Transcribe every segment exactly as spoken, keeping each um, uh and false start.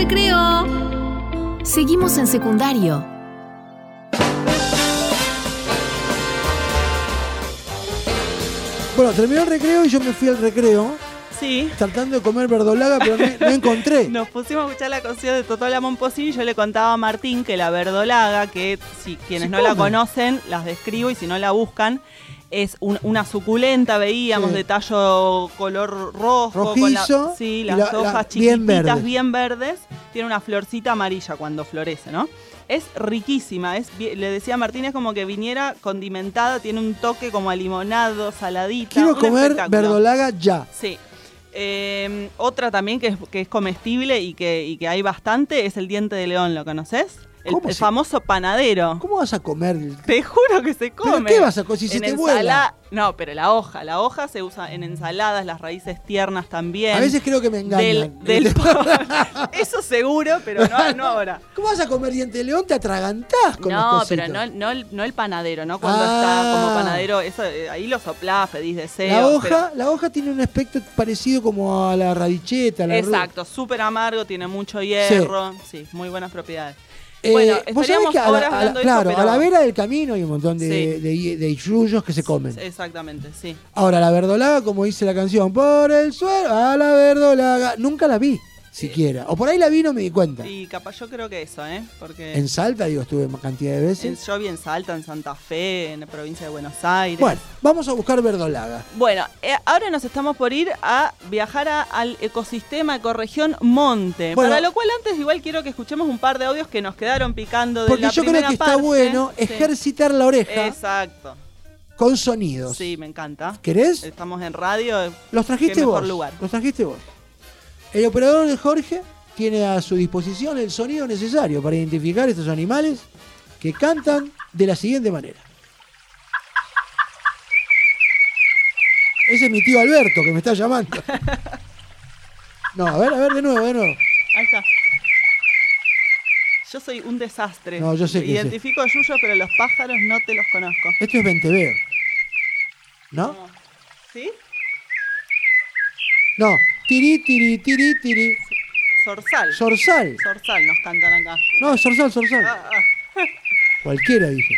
recreo. Seguimos en secundario. Bueno, terminó el recreo y yo me fui al recreo. Sí. Tratando de comer verdolaga, pero no, no encontré. Nos pusimos a escuchar la canción de Totola Momposini y yo le contaba a Martín que la verdolaga, que si quienes Se no la come. conocen, las describo y si no la buscan, es un- una suculenta, veíamos, Sí. de tallo color rojo. Con la- Rojizo, sí, y las la- la- hojas bien chiquititas, bien, verdes. verdes. Tiene una florcita amarilla cuando florece, ¿no? Es riquísima, es, bi- le decía a Martín, es como que viniera condimentada, tiene un toque como a limonado, saladita. Quiero un comer espectáculo. verdolaga ya. Sí. Eh, otra también que es, que es comestible y que, y que hay bastante es el diente de león, ¿lo conoces? El, ¿Cómo el se- famoso panadero. ¿Cómo vas a comer? Te juro que se come. ¿Pero qué vas a comer si se En te ensala- vuela? No, pero la hoja. La hoja se usa en ensaladas, las raíces tiernas también. A veces creo que me engañan. Del, del- Eso seguro, pero no, no ahora. ¿Cómo vas a comer diente de león? Te atragantás con las No, cositas. pero no, no, el- no el panadero, ¿no? Cuando Ah. está como panadero, eso, eh, ahí lo soplás, pedís deseos. La hoja, pero- la hoja tiene un aspecto parecido como a la radicheta. La Exacto, súper amargo, tiene mucho hierro. Sí, muy buenas propiedades. Eh, Bueno, vos sabés estaríamos que a la, horas a la- hablando de claro, eso, pero... a la vera del camino hay un montón de, Sí. de, de isluyos que se comen. Exactamente, sí. Ahora, la verdolaga, como dice la canción, por el suelo, a la verdolaga, nunca la vi, siquiera. O por ahí la vi y no me di cuenta. Y capaz yo creo que eso, ¿eh? Porque En Salta, digo, estuve una cantidad de en, veces. yo vi en Salta, en Santa Fe, en la provincia de Buenos Aires. Bueno, vamos a buscar verdolaga. Bueno, eh, ahora nos estamos por ir a viajar a- al ecosistema, ecorregión Monte. Bueno. Para lo cual antes igual quiero que escuchemos un par de audios que nos quedaron picando de Porque la yo creo primera que está parte. bueno Sí. ejercitar la oreja Exacto. con sonidos. Sí, me encanta. ¿Querés? Estamos en radio. Los trajiste qué mejor vos. lugar. Los trajiste vos. El operador de Jorge tiene a su disposición el sonido necesario para identificar estos animales que cantan de la siguiente manera. Ese es mi tío Alberto que me está llamando. No, a ver, a ver, de nuevo, de nuevo. Ahí está. Yo soy un desastre. No, yo sé que Identifico a Yuyo, pero los pájaros no te los conozco. Esto es venteveo. ¿No? ¿Sí? No. Tiri, tiri, tiri, tiri. Zorzal. Zorzal. Zorzal nos cantan acá. No, zorzal, zorzal. Ah, ah. Cualquiera, dije.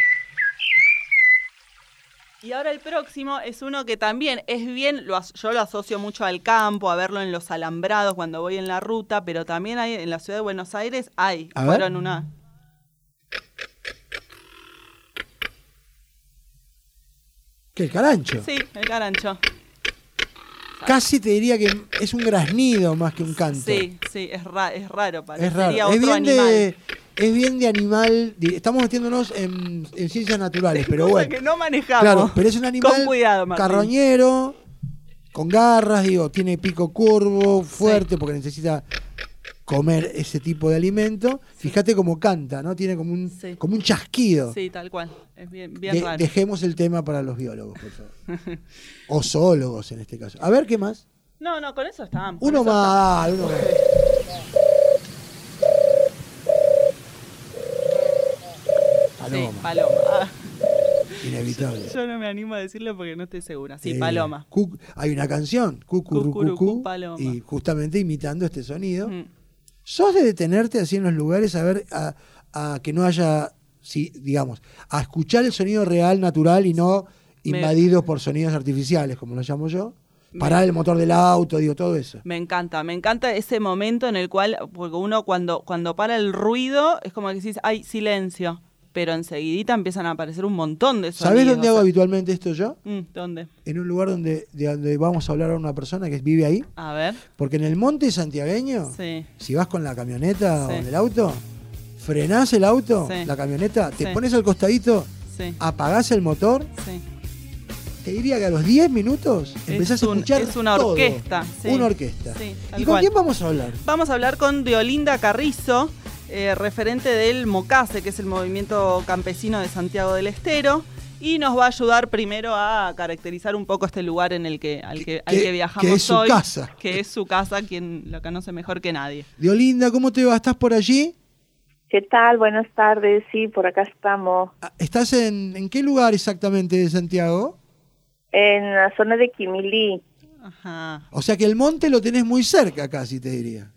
Y ahora el próximo es uno que también es bien, lo as- yo lo asocio mucho al campo, a verlo en los alambrados cuando voy en la ruta, pero también hay en la ciudad de Buenos Aires hay, A ver. fueron una... ¿Qué, el carancho? Sí, el carancho. Casi te diría que es un graznido más que un canto. Sí, sí, es, ra- es raro, Es parecería raro. Es otro bien, animal. de, es bien de animal. de- estamos metiéndonos en, en ciencias naturales, pero Cosa bueno. que no manejamos. Claro, pero es un animal Con cuidado, Martín. carroñero, con garras, digo, tiene pico curvo, fuerte, porque necesita comer ese tipo de alimento. Fíjate cómo canta, ¿no? Tiene como un, Sí. como un chasquido. Sí, tal cual. Es bien, bien De- raro. dejemos el tema para los biólogos, por favor. O zoólogos en este caso. A ver, ¿qué más? No, no, con eso estábamos. con Uno eso más, uno más. estábamos. Sí, Paloma, paloma. Ah, inevitable. yo no me animo a decirlo porque no estoy segura. Sí, Eh, paloma. cu- hay una canción, Cucurucucú, Cucurucú, paloma. y justamente imitando este sonido. Mm. ¿Sos de detenerte así en los lugares a ver, a, a que no haya, sí, digamos, a escuchar el sonido real, natural y no Me- invadido por sonidos artificiales, como lo llamo yo? Parar el motor del auto, digo, todo eso. Me encanta, me encanta ese momento en el cual, porque uno cuando, cuando para el ruido, es como que decís, hay silencio, pero enseguidita empiezan a aparecer un montón de sonidos. ¿Sabés dónde o hago sea, habitualmente esto yo? mm, ¿Dónde? En un lugar donde, de donde vamos a hablar a una persona que vive ahí. A ver. Porque en el monte santiagueño, Sí. si vas con la camioneta Sí. o en el auto, frenás el auto, Sí. la camioneta, te Sí. pones al costadito, Sí, apagás el motor, sí. te diría que a los diez minutos empezás Es a un- escuchar es una todo. orquesta, sí. Una orquesta. Sí, tal ¿Y con cual. quién vamos a hablar? Vamos a hablar con Deolinda Carrizo, eh, referente del MOCASE, que es el Movimiento Campesino de Santiago del Estero, y nos va a ayudar primero a caracterizar un poco este lugar en el que al que, al Que- que viajamos que es su hoy, casa. que es su casa, quien lo conoce mejor que nadie. Deolinda, ¿cómo te va? ¿Estás por allí? ¿Qué tal? Buenas tardes. Sí, por acá estamos. Ah, ¿Estás en, en qué lugar exactamente de Santiago? En la zona de Quimilí. Ajá. O sea que el monte lo tenés muy cerca casi, te diría.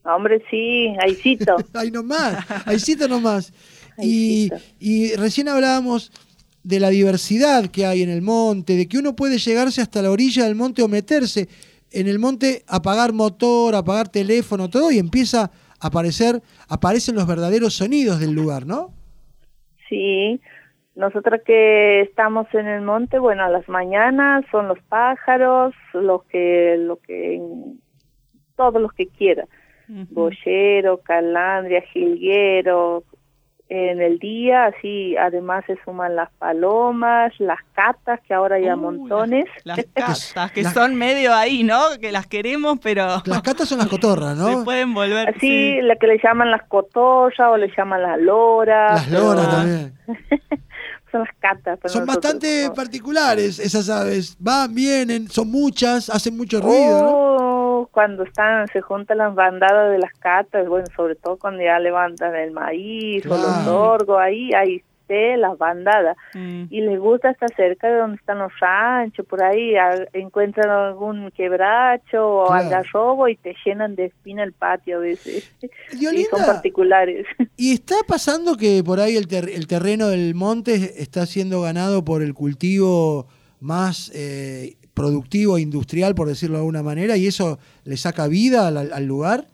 Hombre, sí, ahícito. Ahí nomás, ahícito nomás. Y, y recién hablábamos de la diversidad que hay en el monte, de que uno puede llegarse hasta la orilla del monte o meterse en el monte, apagar motor, apagar teléfono, todo, y empieza a aparecer, aparecen los verdaderos sonidos del lugar, ¿no? Sí, nosotros que estamos en el monte, bueno, a las mañanas son los pájaros, los que, lo que, todos los que quieran, uh-huh. Boyero, calandria, jilguero. En el día, así, además se suman las palomas, las catas, que ahora hay uh, a montones. Las, las catas, que las, son medio ahí, ¿no? Que las queremos, pero... Las catas son las cotorras, ¿no? Se pueden volver... Así, sí. La que le llaman las cotorras o le llaman las loras. Las loras pero... también. Son las catas. Son bastante ¿no? particulares esas aves. Van, vienen, son muchas, hacen mucho ruido, oh, ¿no? Cuando están, se juntan las bandadas de las catas, bueno, sobre todo cuando ya levantan el maíz claro. o los sorgos, ahí hay las bandadas. Mm. Y les gusta estar cerca de donde están los ranchos, por ahí a, encuentran algún quebracho o claro. algarrobo y te llenan de espina el patio a veces. Diolinda, y son particulares. ¿Y está pasando que por ahí el, ter el terreno del monte está siendo ganado por el cultivo más eh, productivo, industrial, por decirlo de alguna manera, y eso le saca vida al, al lugar?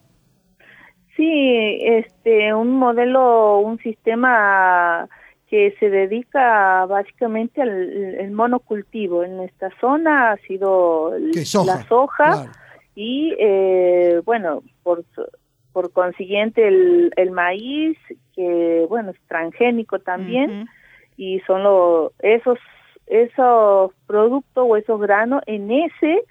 Sí, este, un modelo, un sistema que se dedica básicamente al el monocultivo. En esta zona ha sido soja? la soja claro. y, eh, bueno, por por consiguiente el, el maíz, que, bueno, es transgénico también, uh-huh. y son los esos esos productos o esos granos en ese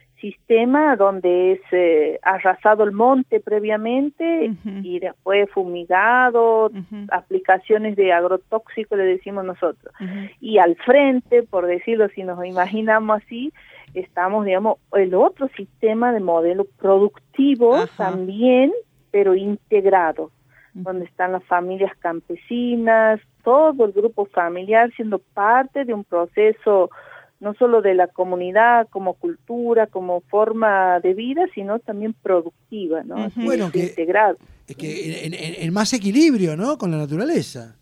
sistema donde es eh, arrasado el monte previamente uh-huh. y después fumigado, uh-huh. aplicaciones de agrotóxico le decimos nosotros. Uh-huh. Y al frente, por decirlo, si nos imaginamos así, estamos, digamos, el otro sistema de modelo productivo uh-huh. también, pero integrado, uh-huh. donde están las familias campesinas, todo el grupo familiar siendo parte de un proceso no solo de la comunidad como cultura, como forma de vida, sino también productiva, ¿no? Uh-huh. Bueno, que, integrado. que en, en, en más equilibrio, ¿no? Con la naturaleza.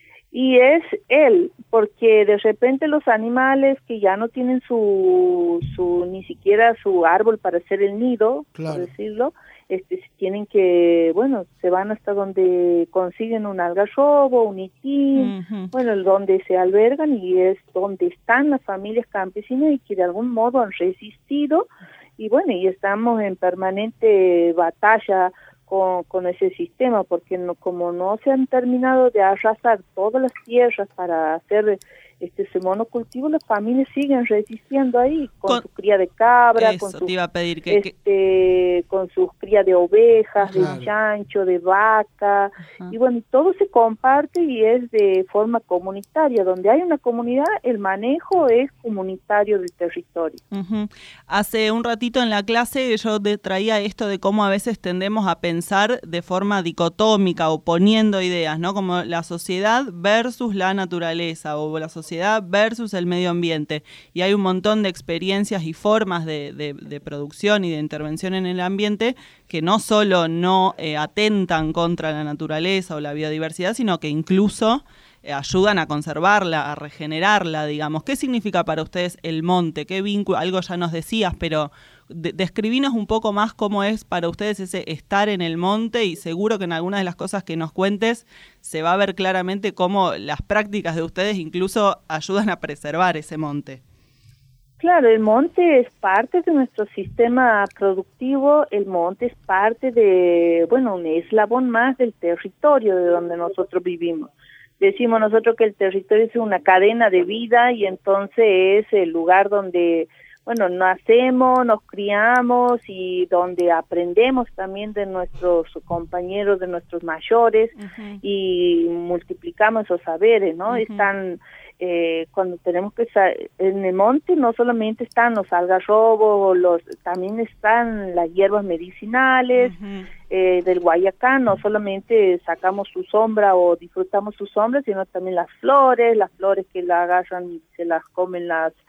Y es él, porque de repente los animales que ya no tienen su, su ni siquiera su árbol para hacer el nido, claro. por decirlo, este tienen que, bueno, se van hasta donde consiguen un algarrobo, un itín, uh-huh. bueno, donde se albergan y es donde están las familias campesinas y que de algún modo han resistido y bueno, y estamos en permanente batalla con, con ese sistema, porque no, como no se han terminado de arrasar todas las tierras para hacer este ese monocultivo, las familias siguen resistiendo ahí con, con su cría de cabra, eso, con su, te iba a pedir que, este, que... con sus crías de ovejas, claro. de chancho, de vaca, ajá. y bueno, todo se comparte y es de forma comunitaria. Donde hay una comunidad, el manejo es comunitario del territorio. Uh-huh. Hace un ratito en la clase yo te traía esto de cómo a veces tendemos a pensar de forma dicotómica o poniendo ideas, ¿no? Como la sociedad versus la naturaleza o la sociedad versus el medio ambiente, y hay un montón de experiencias y formas de, de, de producción y de intervención en el ambiente que no solo no eh, atentan contra la naturaleza o la biodiversidad, sino que incluso eh, ayudan a conservarla, a regenerarla, digamos. ¿Qué significa para ustedes el monte? ¿Qué vínculo? Algo ya nos decías, pero de, describinos un poco más cómo es para ustedes ese estar en el monte, y seguro que en algunas de las cosas que nos cuentes se va a ver claramente cómo las prácticas de ustedes incluso ayudan a preservar ese monte. Claro, el monte es parte de nuestro sistema productivo, el monte es parte de, bueno, un eslabón más del territorio de donde nosotros vivimos. Decimos nosotros que el territorio es una cadena de vida y entonces es el lugar donde, bueno, nacemos, nos criamos y donde aprendemos también de nuestros compañeros, de nuestros mayores, uh-huh. y multiplicamos esos saberes, ¿no? Uh-huh. Están, eh, cuando tenemos que estar en el monte, no solamente están los algarrobos, los, también están las hierbas medicinales, uh-huh. eh, del Guayacán, no solamente sacamos su sombra o disfrutamos su sombra, sino también las flores, las flores que la agarran y se las comen las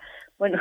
bueno,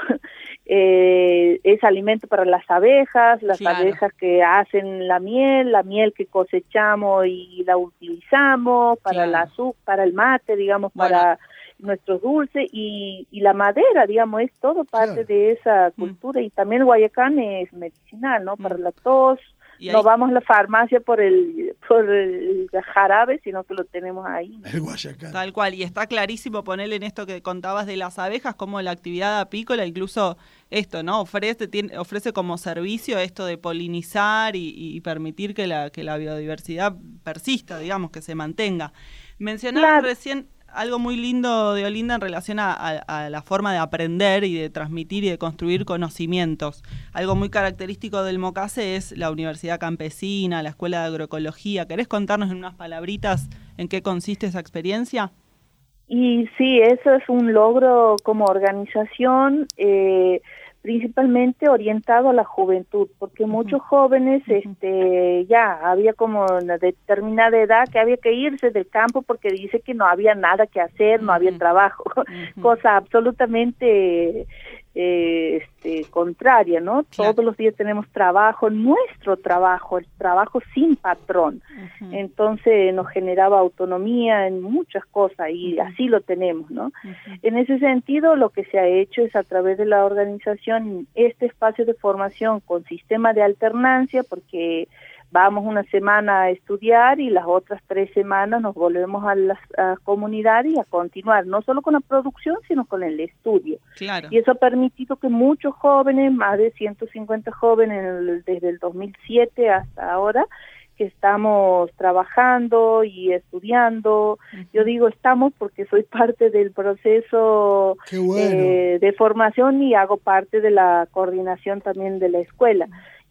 eh, es alimento para las abejas, las claro. abejas que hacen la miel, la miel que cosechamos y la utilizamos para claro. el azúcar, para el mate, digamos, bueno. para nuestros dulces, y, y la madera, digamos, es todo parte claro. de esa cultura, mm. y también el guayacán es medicinal, ¿no? Para mm. la tos. No ahí... vamos a la farmacia por el por el jarabe, sino que lo tenemos ahí, ¿no? El guayacán. Tal cual, y está clarísimo ponerle en esto que contabas de las abejas, como la actividad apícola, incluso esto, ¿no? Ofrece tiene, ofrece como servicio esto de polinizar y, y permitir que la, que la biodiversidad persista, digamos, que se mantenga. Mencionabas claro. recién algo muy lindo de Olinda en relación a, a, a la forma de aprender y de transmitir y de construir conocimientos. Algo muy característico del Mocase es la Universidad Campesina, la Escuela de Agroecología. ¿Querés contarnos en unas palabritas en qué consiste esa experiencia? Y sí, eso es un logro como organización, eh, principalmente orientado a la juventud, porque muchos uh-huh. jóvenes, este, ya había como una determinada edad que había que irse del campo porque dice que no había nada que hacer, uh-huh. no había trabajo, uh-huh. cosa absolutamente eh, este, contraria, ¿no? Claro. Todos los días tenemos trabajo, nuestro trabajo, el trabajo sin patrón. Uh-huh. Entonces nos generaba autonomía en muchas cosas y uh-huh. así lo tenemos, ¿no? Uh-huh. En ese sentido, lo que se ha hecho es a través de la organización este espacio de formación con sistema de alternancia, porque vamos una semana a estudiar y las otras tres semanas nos volvemos a la a comunidad y a continuar, no solo con la producción, sino con el estudio. Claro. Y eso ha permitido que muchos jóvenes, más de ciento cincuenta jóvenes desde el dos mil siete hasta ahora, que estamos trabajando y estudiando. Uh-huh. Yo digo estamos porque soy parte del proceso Qué bueno. eh, de formación y hago parte de la coordinación también de la escuela.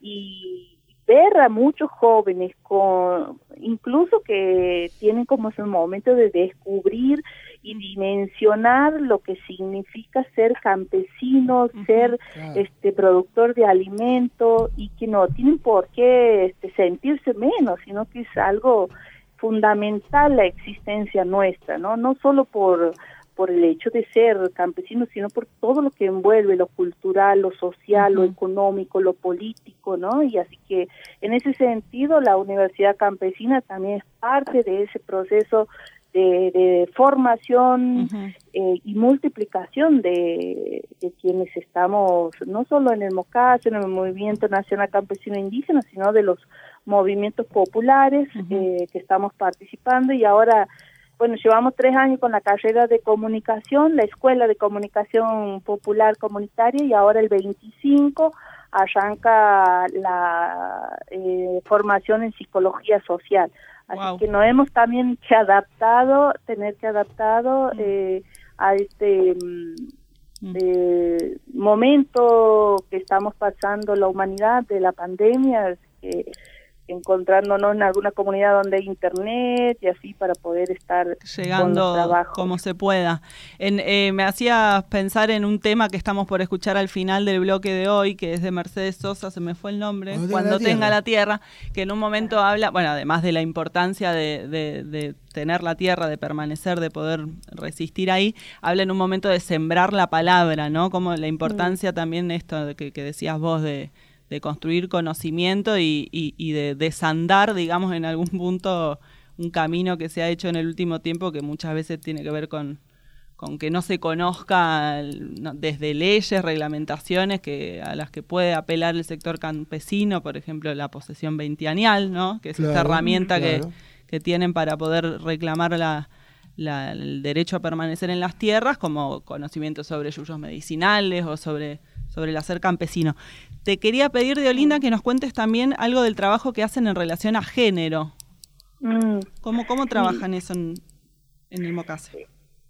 Y ver a muchos jóvenes, con incluso que tienen como ese momento de descubrir y dimensionar lo que significa ser campesino, uh-huh, ser claro. este productor de alimento, y que no tienen por qué este, sentirse menos, sino que es algo fundamental la existencia nuestra, ¿no? No solo por por el hecho de ser campesinos, sino por todo lo que envuelve, lo cultural, lo social, uh-huh. lo económico, lo político, ¿no? Y así que en ese sentido la Universidad Campesina también es parte de ese proceso de, de formación uh-huh. eh, y multiplicación de, de quienes estamos, no solo en el Mocase, en el Movimiento Nacional Campesino Indígena, sino de los movimientos populares uh-huh. eh, que estamos participando. Y ahora, bueno, llevamos tres años con la carrera de comunicación, la Escuela de Comunicación Popular Comunitaria, y ahora el veinticinco arranca la eh, formación en Psicología Social. Así wow. que nos hemos también que adaptado, tener que adaptado eh, a este mm. eh, momento que estamos pasando la humanidad de la pandemia, que encontrándonos en alguna comunidad donde hay internet y así para poder estar llegando como se pueda. En, eh, me hacía pensar en un tema que estamos por escuchar al final del bloque de hoy, que es de Mercedes Sosa, se me fue el nombre, Cuando, Cuando tenga, tenga la tierra, que en un momento habla, bueno, además de la importancia de, de, de tener la tierra, de permanecer, de poder resistir ahí, habla en un momento de sembrar la palabra, ¿no? Como la importancia mm. también esto de que, que decías vos de de construir conocimiento y, y, y de desandar, digamos, en algún punto un camino que se ha hecho en el último tiempo que muchas veces tiene que ver con, con que no se conozca no, desde leyes, reglamentaciones que a las que puede apelar el sector campesino, por ejemplo, la posesión veintenial, ¿no? Que es claro, esta herramienta claro. que, que tienen para poder reclamar la, la, el derecho a permanecer en las tierras, como conocimiento sobre yuyos medicinales o sobre, sobre el hacer campesino. Te quería pedir, de Olinda, que nos cuentes también algo del trabajo que hacen en relación a género. Mm. ¿Cómo, cómo trabajan sí. eso en, en el Mocase?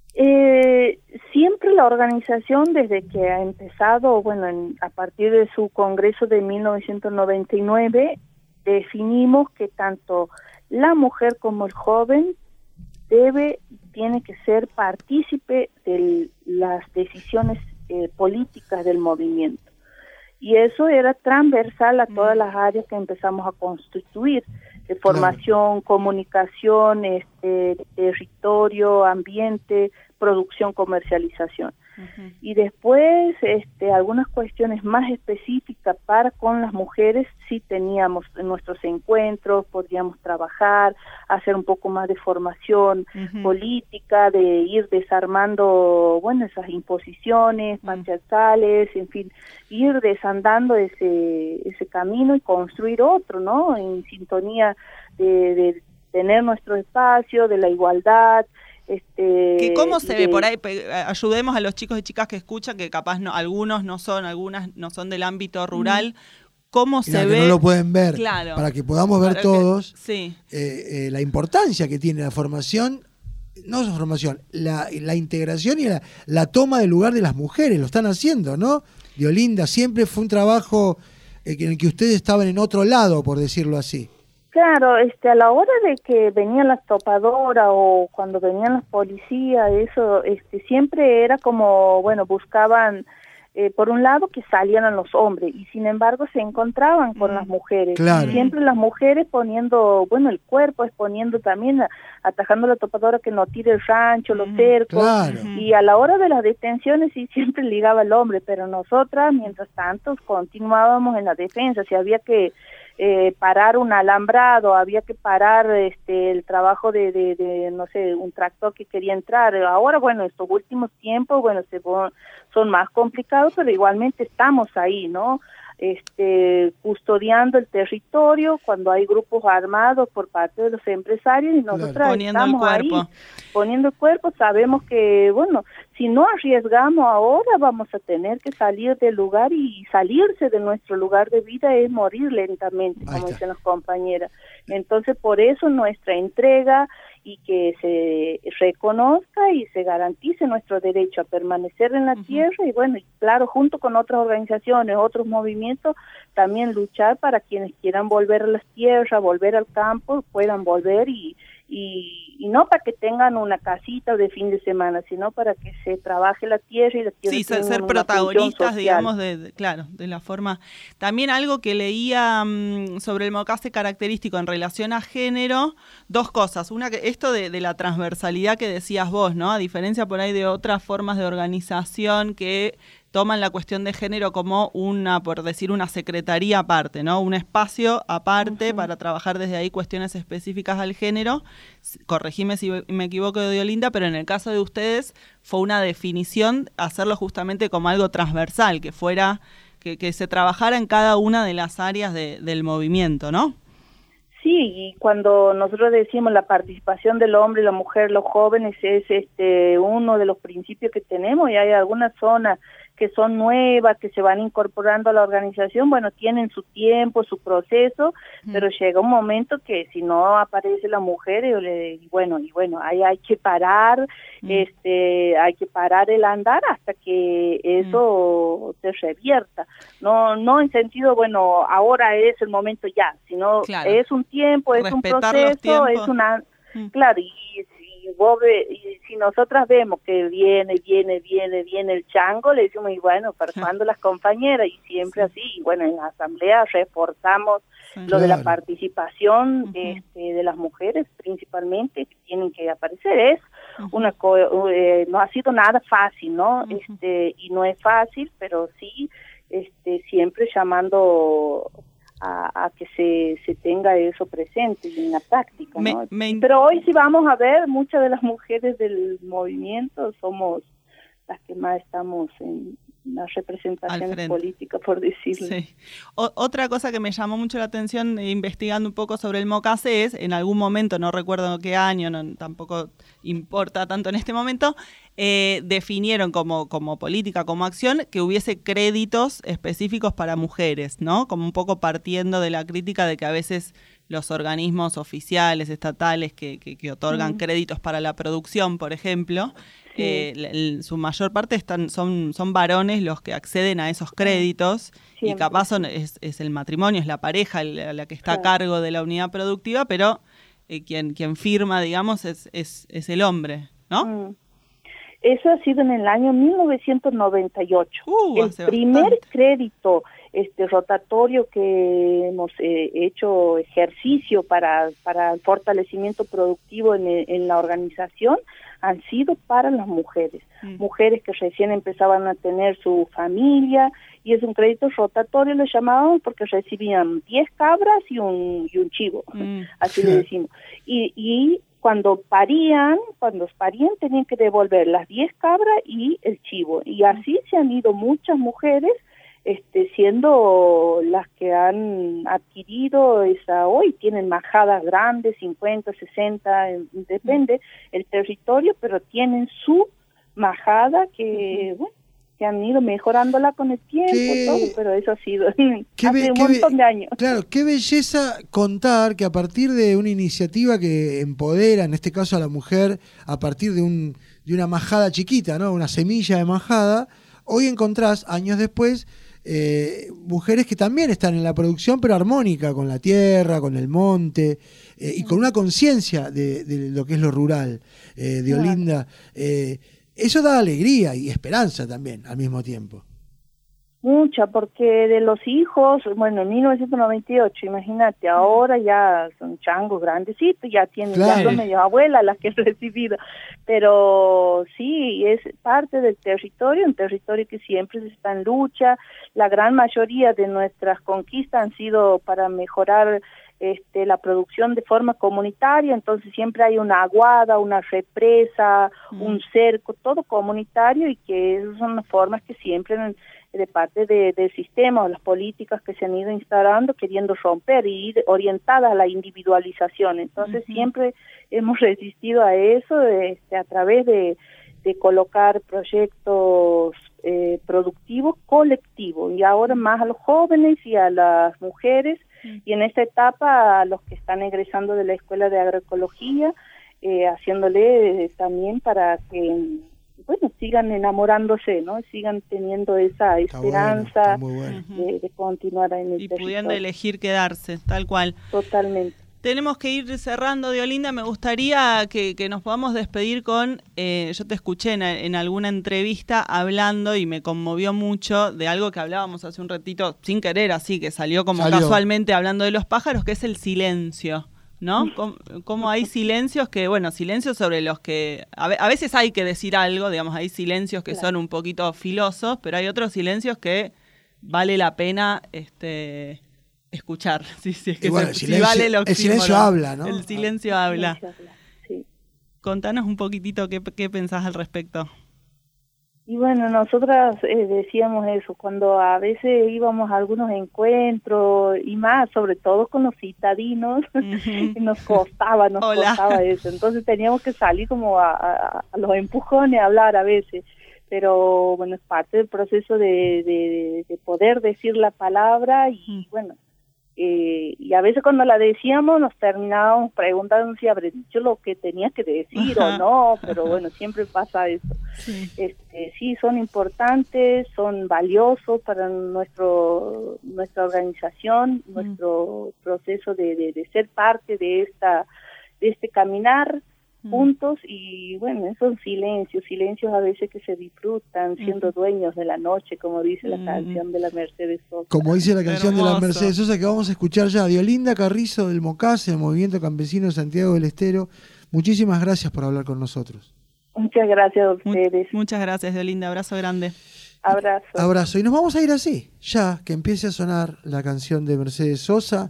Eh, siempre la organización, desde que ha empezado, bueno, en, a partir de su congreso de mil novecientos noventa y nueve, definimos que tanto la mujer como el joven debe, tiene que ser partícipe de las decisiones eh, políticas del movimiento. Y eso era transversal a todas las áreas que empezamos a constituir, de formación, claro. comunicación, este, territorio, ambiente, producción, comercialización. Uh-huh. Y después, este, algunas cuestiones más específicas para con las mujeres, sí teníamos en nuestros encuentros, podíamos trabajar, hacer un poco más de formación uh-huh. política, de ir desarmando, bueno, esas imposiciones uh-huh. patriarcales, en fin, ir desandando ese, ese camino y construir otro, ¿no? En sintonía de, de tener nuestro espacio, de la igualdad. Este, ¿Que ¿Cómo se de, ve por ahí? Ayudemos a los chicos y chicas que escuchan, que capaz no, algunos no son, algunas no son del ámbito rural. ¿Cómo se claro, ve? Que no lo pueden ver, claro, para que podamos ver que, todos sí. eh, eh, la importancia que tiene la formación, no su formación, la, la integración y la, la toma del lugar de las mujeres. Lo están haciendo, ¿no? Diolinda, siempre fue un trabajo eh, en el que ustedes estaban en otro lado, por decirlo así. Claro, este, a la hora de que venían las topadoras o cuando venían las policías, eso, este, siempre era como, bueno, buscaban, eh, por un lado, que salieran los hombres, y sin embargo se encontraban con mm. las mujeres. Claro. Y siempre las mujeres poniendo, bueno, el cuerpo, exponiendo también, atajando la topadora que no tire el rancho, los cercos. Claro. Y a la hora de las detenciones sí siempre ligaba el hombre, pero nosotras, mientras tanto, continuábamos en la defensa. Si había que Eh, parar un alambrado, había que parar este el trabajo de, de, de, no sé, un tractor que quería entrar. Ahora, bueno, estos últimos tiempos, bueno, se, son más complicados, pero igualmente estamos ahí, ¿no? Este, custodiando el territorio cuando hay grupos armados por parte de los empresarios y nosotros claro. Poniendo estamos el cuerpo. ahí, poniendo el cuerpo. Sabemos que, bueno, si no arriesgamos ahora vamos a tener que salir del lugar, y salirse de nuestro lugar de vida es morir lentamente, como dicen las compañeras. Entonces, por eso nuestra entrega, y que se reconozca y se garantice nuestro derecho a permanecer en la uh-huh. tierra, y bueno, y claro, junto con otras organizaciones, otros movimientos, también luchar para quienes quieran volver a las tierras, volver al campo, puedan volver, y, y, y no para que tengan una casita de fin de semana, sino para que se trabaje la tierra y la tierra sí, ser, ser protagonistas, digamos, de, de, claro, de la forma. También algo que leía um, sobre el Mocase característico en relación a género, dos cosas. Una, que esto de, de la transversalidad que decías vos, ¿no? A diferencia por ahí de otras formas de organización que toman la cuestión de género como una, por decir, una secretaría aparte, ¿no? Un espacio aparte uh-huh. para trabajar desde ahí cuestiones específicas al género. Corregime si me equivoco, Diolinda, pero en el caso de ustedes fue una definición hacerlo justamente como algo transversal, que fuera, que, que se trabajara en cada una de las áreas de, del movimiento, ¿no? Sí, y cuando nosotros decimos la participación del hombre y la mujer, los jóvenes, es este uno de los principios que tenemos, y hay algunas zonas que son nuevas, que se van incorporando a la organización, bueno, tienen su tiempo, su proceso, mm. pero llega un momento que si no aparece la mujer, y bueno, y bueno, ahí hay que parar, mm. este, hay que parar el andar hasta que eso mm. se revierta. No, no en sentido, bueno, ahora es el momento ya, sino claro. es un tiempo, es respetar un proceso, es una, mm. claro, y Y, vos ve, y si nosotras vemos que viene, viene, viene, viene el chango, le decimos, y bueno, ¿para cuándo las compañeras? Y siempre sí. así, y bueno, en la asamblea reforzamos sí. lo claro. de la participación uh-huh. este, de las mujeres, principalmente, que tienen que aparecer. Es uh-huh. una co- eh, no ha sido nada fácil, ¿no? Uh-huh. Este, y no es fácil, pero sí, este, siempre llamando A, a que se, se tenga eso presente y en la práctica, ¿no? Me, me... Pero hoy sí vamos a ver, muchas de las mujeres del movimiento somos las que más estamos en las representaciones políticas, por decirlo. Sí. O, otra cosa que me llamó mucho la atención eh, investigando un poco sobre el Mocase es, en algún momento, no recuerdo qué año, no, tampoco importa tanto en este momento, eh, definieron como, como política, como acción, que hubiese créditos específicos para mujeres, ¿no? Como un poco partiendo de la crítica de que a veces los organismos oficiales, estatales, que, que, que otorgan mm. créditos para la producción, por ejemplo, sí. eh, el, su mayor parte están son, son varones los que acceden a esos créditos, siempre. Y capaz son, es, es el matrimonio, es la pareja la, la que está claro. a cargo de la unidad productiva, pero eh, quien, quien firma, digamos, es, es, es el hombre, ¿no? Mm. Eso ha sido en el año mil novecientos noventa y ocho. Uh, el primer bastante. crédito este rotatorio que hemos eh, hecho ejercicio para, para el fortalecimiento productivo en, en la organización, han sido para las mujeres, mm. mujeres que recién empezaban a tener su familia, y es un crédito rotatorio, lo llamábamos, porque recibían diez cabras y un, y un chivo, mm. así le decimos. Y, y cuando parían, cuando parían tenían que devolver las diez cabras y el chivo, y así se han ido muchas mujeres, este, siendo las que han adquirido esa, hoy tienen majadas grandes, cincuenta, sesenta, depende el territorio, pero tienen su majada que, bueno, que han ido mejorándola con el tiempo, qué, todo, pero eso ha sido hace be, un montón de años. Claro, qué belleza contar que a partir de una iniciativa que empodera, en este caso a la mujer, a partir de, un, de una majada chiquita, ¿no? Una semilla de majada, hoy encontrás, años después, Eh, mujeres que también están en la producción, pero armónica, con la tierra, con el monte, eh, y con una conciencia de, de lo que es lo rural, eh, de Olinda. Eh, eso da alegría y esperanza también al mismo tiempo. Mucha, porque de los hijos, bueno, en mil novecientos noventa y ocho, imagínate, ahora ya son changos grandecitos, ya tienen, claro, ya son medio abuelas las que he recibido, pero sí, es parte del territorio, un territorio que siempre está en lucha. La gran mayoría de nuestras conquistas han sido para mejorar este, la producción de forma comunitaria, entonces siempre hay una aguada, una represa, mm. un cerco, todo comunitario, y que esas son las formas que siempre de parte de, del sistema o las políticas que se han ido instalando, queriendo romper y ir orientadas a la individualización. Entonces uh-huh. siempre hemos resistido a eso este, a través de, de colocar proyectos eh, productivos colectivos, y ahora más a los jóvenes y a las mujeres, uh-huh. y en esta etapa a los que están egresando de la Escuela de Agroecología, eh, haciéndole eh, también para que bueno, sigan enamorándose, ¿no? Sigan teniendo esa esperanza bueno, bueno. de, de continuar en el y territorio. Pudiendo elegir quedarse, tal cual. Totalmente. Tenemos que ir cerrando, Diolinda. Me gustaría que, que nos podamos despedir con, eh, yo te escuché en, en alguna entrevista hablando y me conmovió mucho de algo que hablábamos hace un ratito, sin querer, así que salió como salió. casualmente hablando de los pájaros, que es el silencio. ¿No? Como, como hay silencios que, bueno, silencios sobre los que, a, a veces hay que decir algo, digamos, hay silencios que claro. son un poquito filosos, pero hay otros silencios que vale la pena este escuchar. Sí, sí, es que bueno, se, silencio, si vale lo el silencio habla, ¿no? El silencio ah. habla. Sí. Contanos un poquitito qué, qué pensás al respecto. Y bueno, nosotras eh, decíamos eso, cuando a veces íbamos a algunos encuentros, y más, sobre todo con los citadinos, uh-huh. nos costaba, nos Hola. costaba eso. Entonces teníamos que salir como a, a, a los empujones a hablar a veces. Pero bueno, es parte del proceso de, de, de poder decir la palabra, y bueno, eh, y a veces cuando la decíamos nos terminábamos preguntando si habré dicho lo que tenía que decir Ajá. o no, pero bueno, siempre pasa eso. Sí. Este, sí, son importantes, son valiosos para nuestro nuestra organización, mm. nuestro proceso de, de, de ser parte de esta de este caminar mm. juntos, y bueno, esos silencios, silencios a veces que se disfrutan siendo mm. dueños de la noche, como dice la mm. canción de la Mercedes Sosa. Como dice la canción Hermoso. de la Mercedes Sosa, que vamos a escuchar ya. Diolinda Carrizo del Mocase, el Movimiento Campesino de Santiago del Estero, muchísimas gracias por hablar con nosotros. Muchas gracias a ustedes. Muchas gracias, Diolinda. Abrazo grande. Abrazo. Abrazo. Y nos vamos a ir así, ya que empiece a sonar la canción de Mercedes Sosa.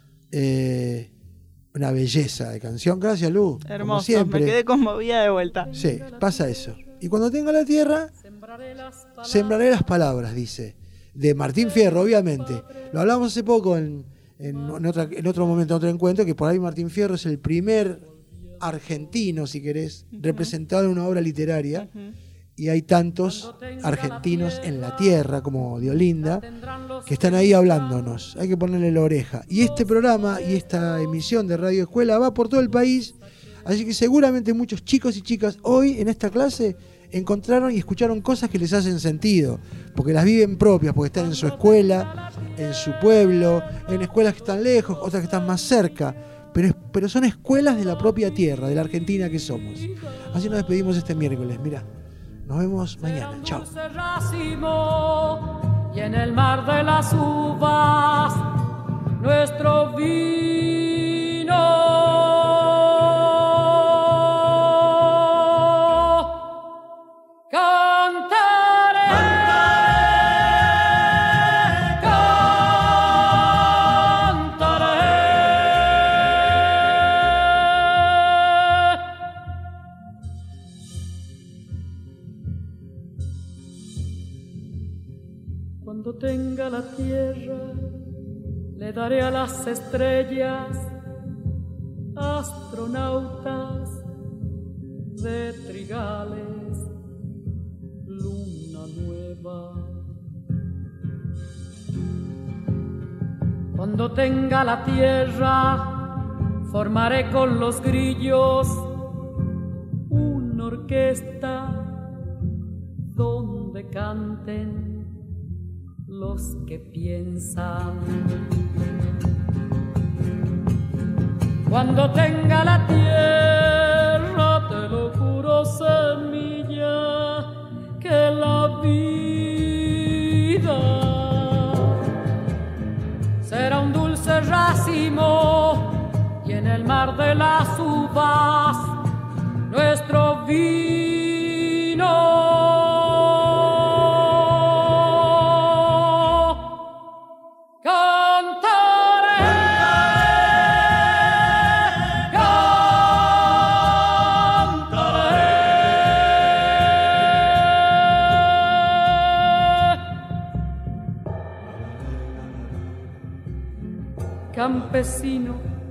Eh, una belleza de canción. Gracias, Lu. Hermoso. Como siempre. Me quedé conmovida de vuelta. Sí, pasa eso. Y cuando tenga la tierra, sembraré las palabras, dice. De Martín Fierro, obviamente. Lo hablamos hace poco en, en, en, otra, en otro momento, en otro encuentro, que por ahí Martín Fierro es el primer argentino, si querés, uh-huh. representado en una obra literaria, uh-huh. y hay tantos argentinos en la tierra como Diolinda que están ahí hablándonos. Hay que ponerle la oreja, y este programa y esta emisión de Radio Escuela va por todo el país, así que seguramente muchos chicos y chicas hoy en esta clase encontraron y escucharon cosas que les hacen sentido, porque las viven propias, porque están en su escuela, en su pueblo, en escuelas que están lejos, otras que están más cerca. Pero, pero son escuelas de la propia tierra, de la Argentina que somos. Así nos despedimos este miércoles. Mirá, nos vemos mañana. Chao. y en el mar de las uvas nuestro vino. Tenga la tierra, le daré a las estrellas, astronautas de trigales, luna nueva. Cuando tenga la tierra, formaré con los grillos una orquesta donde canten los que piensan. Cuando tenga la tierra, te lo juro, semilla, que la vida será un dulce racimo y en el mar de las uvas nuestro vino. Campesino,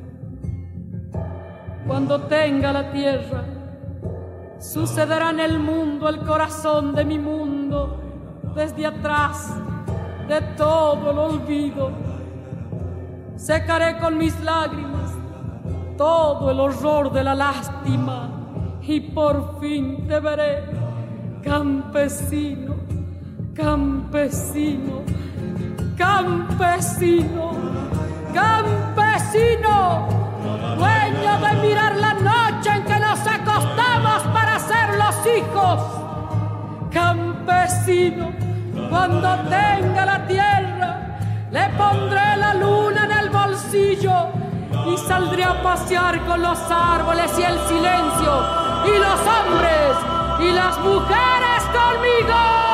cuando tenga la tierra, sucederá en el mundo el corazón de mi mundo, desde atrás de todo el olvido. Secaré con mis lágrimas todo el horror de la lástima y por fin te veré, campesino, campesino, campesino. Campesino, dueño de mirar la noche en que nos acostamos para ser los hijos. Campesino, cuando tenga la tierra, le pondré la luna en el bolsillo y saldré a pasear con los árboles y el silencio, y los hombres y las mujeres conmigo.